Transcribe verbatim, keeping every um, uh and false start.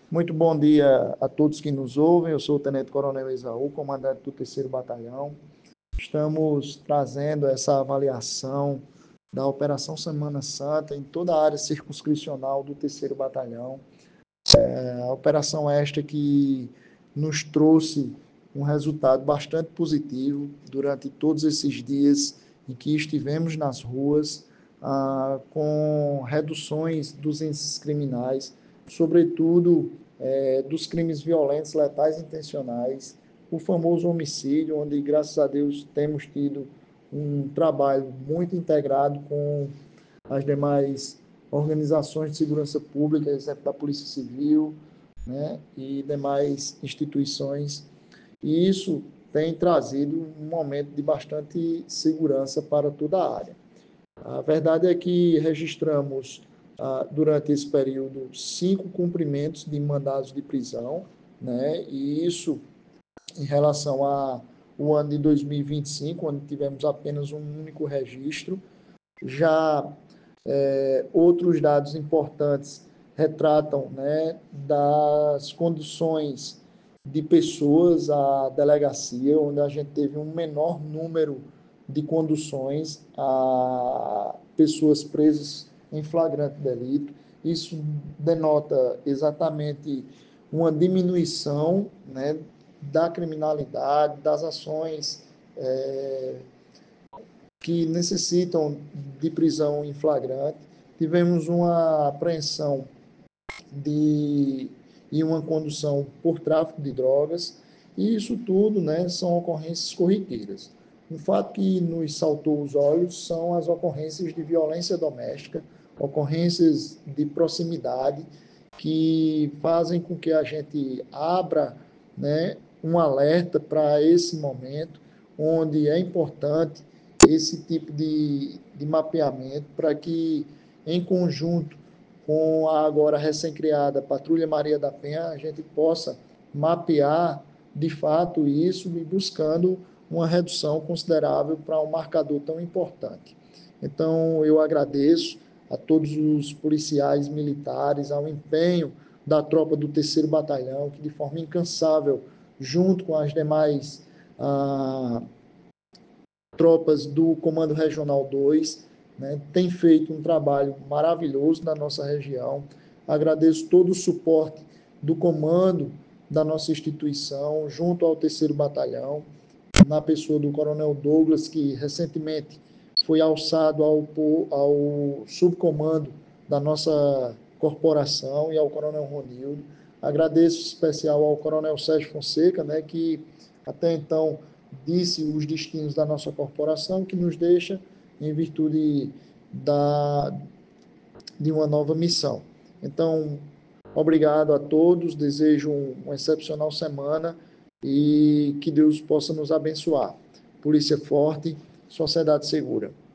Muito bom dia a todos que nos ouvem. Eu sou o Tenente Coronel Esaú, comandante do terceiro Batalhão. Estamos trazendo essa avaliação da Operação Semana Santa em toda a área circunscricional do terceiro Batalhão. É a operação esta que nos trouxe um resultado bastante positivo durante todos esses dias em que estivemos nas ruas, ah, com reduções dos índices criminais, sobretudo é, dos crimes violentos, letais e intencionais, o famoso homicídio, onde, graças a Deus, temos tido um trabalho muito integrado com as demais organizações de segurança pública, exemplo da Polícia Civil, né, e demais instituições. E isso tem trazido um momento de bastante segurança para toda a área. A verdade é que registramos, ah, durante esse período, cinco cumprimentos de mandados de prisão, né? E isso em relação ao ano de dois mil e vinte e cinco, onde tivemos apenas um único registro. Já é, outros dados importantes retratam, né, das condições de pessoas à delegacia, onde a gente teve um menor número de conduções a pessoas presas em flagrante delito. Isso denota exatamente uma diminuição, né, da criminalidade, das ações é, que necessitam de prisão em flagrante. Tivemos uma apreensão de, e uma condução por tráfico de drogas, e isso tudo, né, são ocorrências corriqueiras. Um fato que nos saltou os olhos são as ocorrências de violência doméstica, ocorrências de proximidade, que fazem com que a gente abra, né, um alerta para esse momento, onde é importante esse tipo de, de mapeamento para que, em conjunto com a agora recém-criada Patrulha Maria da Penha, a gente possa mapear de fato isso e buscando uma redução considerável para um marcador tão importante. Então, eu agradeço a todos os policiais militares, ao empenho da tropa do terceiro Batalhão, que de forma incansável, junto com as demais ah, tropas do Comando Regional dois, né, tem feito um trabalho maravilhoso na nossa região. Agradeço todo o suporte do comando da nossa instituição, junto ao terceiro Batalhão, na pessoa do Coronel Douglas, que recentemente foi alçado ao, ao subcomando da nossa corporação, e ao Coronel Ronildo. Agradeço especial ao Coronel Sérgio Fonseca, né, que até então disse os destinos da nossa corporação, que nos deixa em virtude da, de uma nova missão. Então, obrigado a todos, desejo uma excepcional semana e que Deus possa nos abençoar. Polícia forte, sociedade segura.